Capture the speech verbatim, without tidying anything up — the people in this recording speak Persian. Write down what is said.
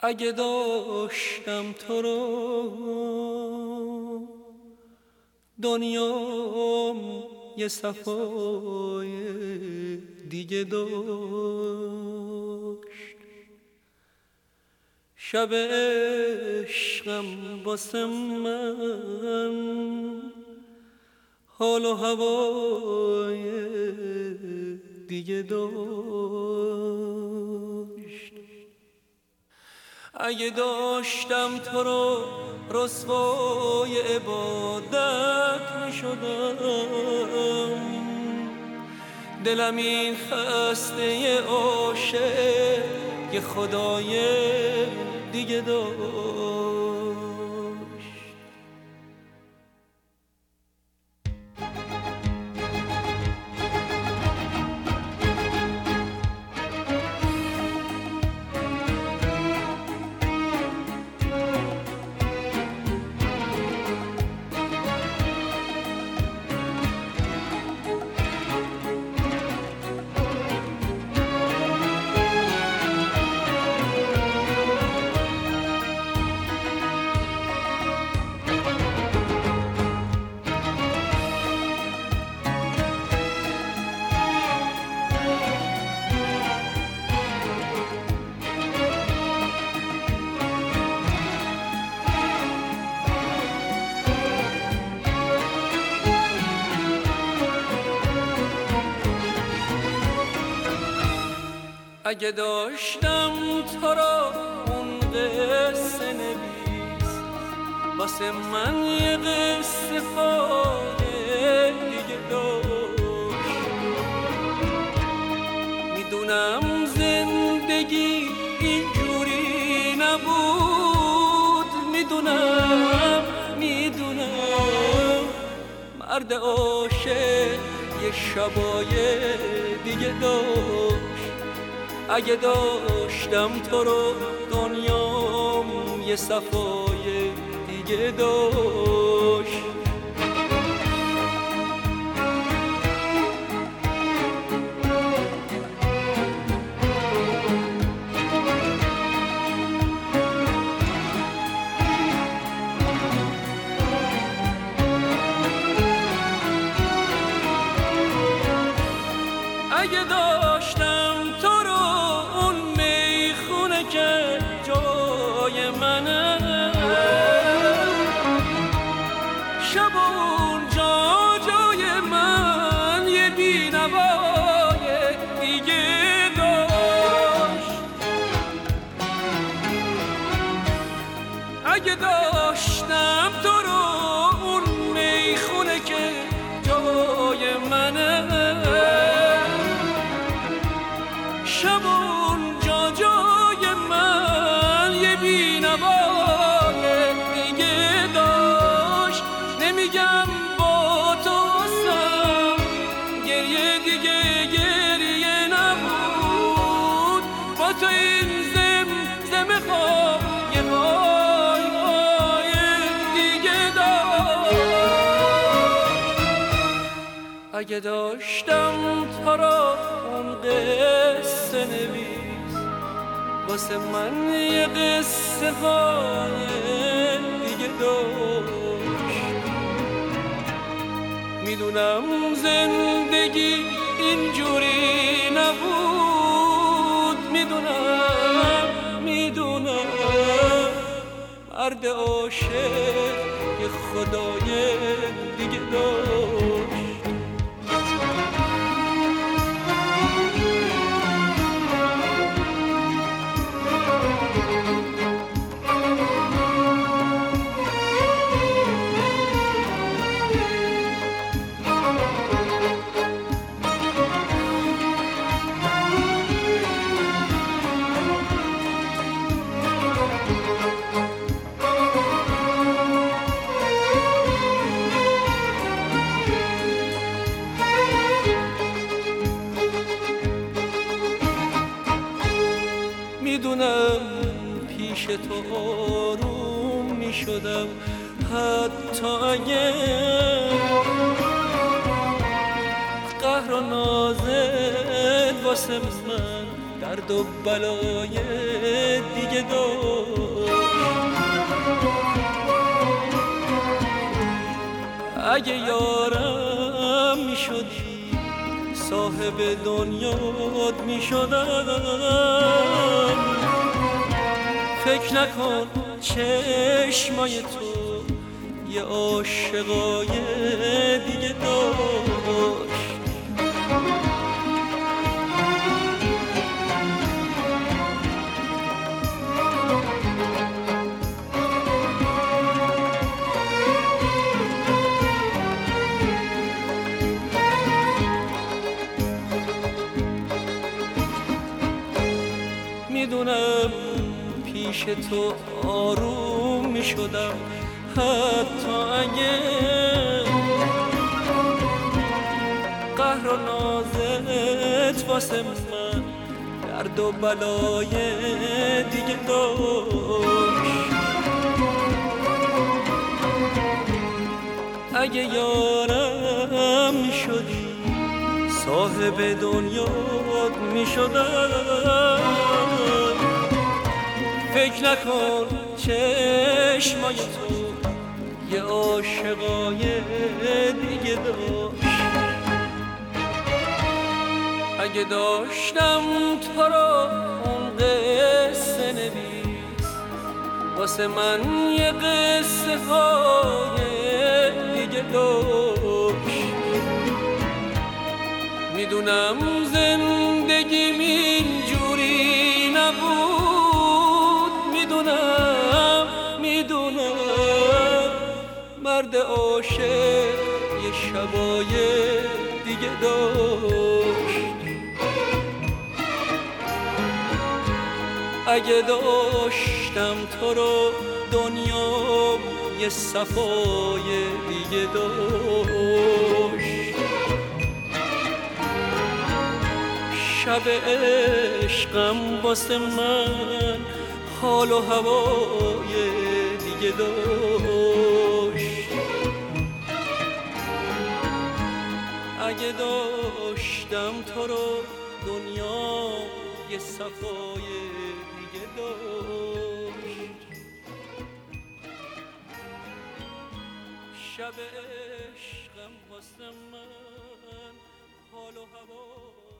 اگه داشتم تو رو دنیام یه صفای دیگه داشت. شب عشقم واسه من حال و هوای دیگه داشت. اگه داشتم تو رو رسوای عبادت میشدم، دلم این خسته عاشق یه خدای دیگه داشت. اگه داشتم تو را اون قصه نویس واسه من یه قصه خاله دیگه داشت. میدونم زندگی اینجوری نبود، میدونم میدونم مرد عاشق یه شبای دیگه داشت. اگه داشتم تو رو دنیام یه صفای دیگه داشت. اگه داشتم تو رو اون میخونه که جای منه، شب اونجا جای من یه بینوای دیگه داشت. اگه داشتم تو رو اون میخونه که جای منه، شب اونجا جای من یه بینوای دیگه داشت. نمیگم با تو هستم گریه دیگه گریه نبود، با تو این زم زم خواب یه های های دیگه داشت. اگه داشتم تو را اون قصه نویس واسه من یه قصه های دیگه داشت. میدونم زندگی اینجوری نبود، میدونم میدونم مرد عاشق یه خدای دیگه داشت. میدونم پیش تو آروم میشدم حتی اگه قهر و نازت واسه من درد و بلای دیگه داشت. اگه یارم میشدی صاحب دنیات میشدم، فکر نکن چشمای تو یه عاشقای دیگه داشت. میدونم پیش تو آروم میشدم، حتی اگه قهر و نازت واسه من درد و بلای دیگه داشت. اگه یارم میشدی صاحب دنیات میشدم، فکر نکن چشمای تو یه عاشقای دیگه داشت. اگه داشتم تو رو اون قصه نویس واسه من یه قصه های دیگه داشت. میدونم زندگیم اینجوری نبود، میدونم میدونم مرد عاشق یه شبای دیگه داشت. اگه داشتم تو رو دنیا یه صفای دیگه داشت. شب عشقم واسه من حال و هوای دیگه داشت. اگه داشتم تو رو دنیا یه صفای دیگه داشت. شب عشقم واسه من حال و هوای